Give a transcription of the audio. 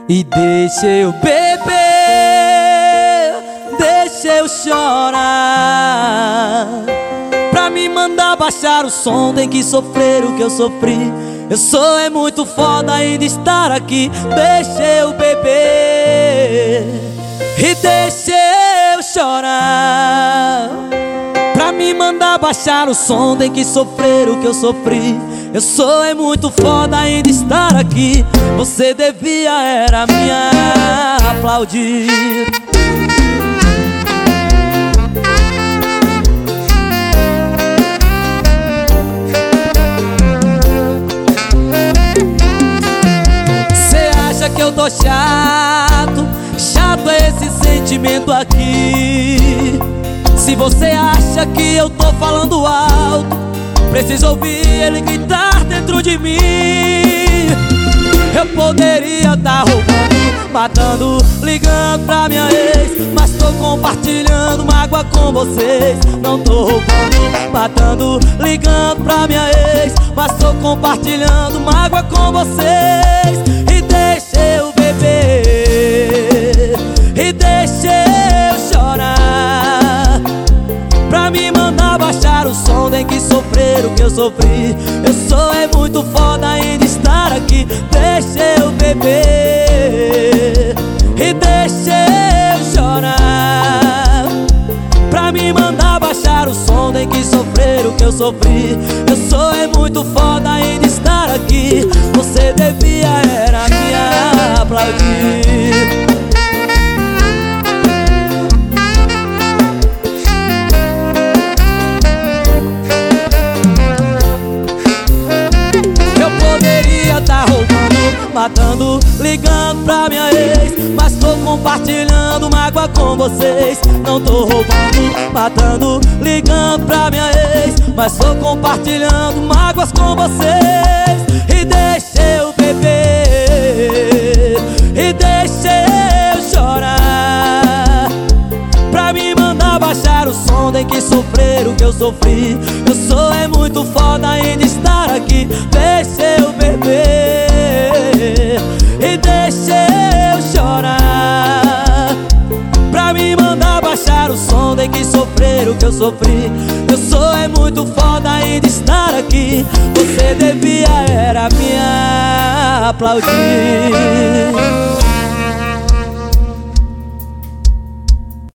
E deixa eu beber, deixa eu chorar. Pra me mandar baixar o som tem que sofrer o que eu sofri. Eu sou muito foda ainda estar aqui. Deixa eu beber e deixa eu chorar. Pra me mandar baixar o som tem que sofrer o que eu sofri. Eu sou muito foda ainda estar aqui. Você devia era me aplaudir. Cê acha que eu tô chato? Chato é esse sentimento aqui. Se você acha que eu tô falando alto, preciso ouvir ele gritar dentro de mim. Eu poderia tá roubando, matando, ligando pra minha ex, mas tô compartilhando mágoa com vocês. Não tô roubando, matando, ligando pra minha ex, mas tô compartilhando mágoa com vocês. E deixa eu beber, e deixa eu chorar. Pra me mandar baixar o som tem que sofrer o que eu sofri. Eu sou muito foda ainda estar aqui. Deixa eu beber e deixa eu chorar. Pra me mandar baixar o som tem que sofrer o que eu sofri. Eu sou muito foda ainda estar aqui. Você devia era me aplaudir. Matando, ligando pra minha ex, mas tô compartilhando mágoa com vocês. Não tô roubando, matando, ligando pra minha ex, mas tô compartilhando mágoas com vocês. E deixa eu beber, e deixa eu chorar. Pra me mandar baixar o som tem que sofrer o que eu sofri. Eu sou muito foda ainda estar aqui. Deixa eu beber e deixa eu chorar. Pra me mandar baixar o som tem que sofrer o que eu sofri. Eu sou muito foda ainda estar aqui. Você devia era me aplaudir.